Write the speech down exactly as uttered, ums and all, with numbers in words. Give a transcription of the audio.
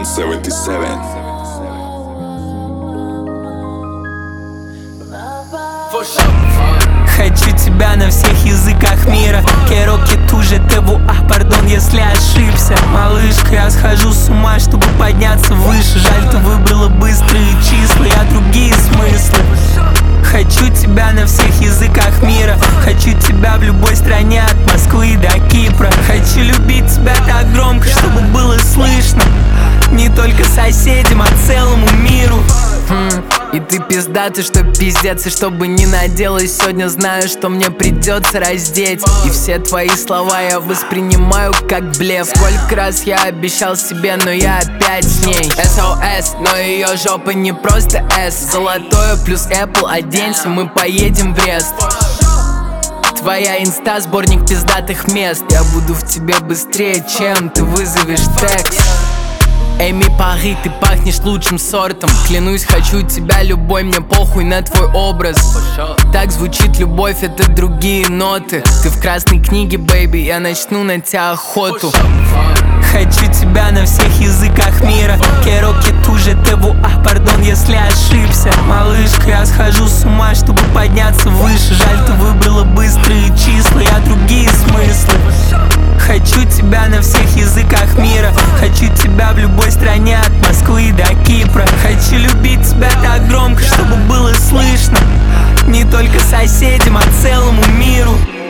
Ken семьдесят семь. Хочу тебя на всех языках мира. Quiero que tú je te vois, а, пардон, если ошибся. Малышка, я схожу с ума, чтобы подняться выше. Жаль, ты выбрала быстрые числа, я другие смыслы. Хочу тебя на всех языках мира. Хочу тебя в любой стране, от Москвы до Кипра. Хочу любить тебя так громко, чтобы было слышно не только соседям, а целому миру. Хм, и ты пиздатый, что пиздец. И чтобы не наделать, сегодня знаю, что мне придется раздеть. И все твои слова я воспринимаю как блеф. Сколько раз я обещал себе, но я опять с ней. эс о эс, но ее жопа не просто S. Золотое плюс Apple, оденься, мы поедем в Брест. Твоя инста, сборник пиздатых мест. Я буду в тебе быстрее, чем ты вызовешь текст. Эми Пари, ты пахнешь лучшим сортом. Клянусь, хочу тебя любой, мне похуй на твой образ. Так звучит любовь, это другие ноты. Ты в красной книге, бэйби, я начну на тебя охоту. Хочу тебя на всех языках мира. Quiero que tú je te vois, а, пардон, если ошибся. Малышка, я схожу с ума, чтобы подняться выше. Жаль, ты выбрала быстрые числа, я другие смыслы. Хочу тебя на всех языках мира. Хочу тебя в любой стране, от Москвы до Кипра. Хочу любить тебя так громко, чтобы было слышно не только соседям, а целому миру.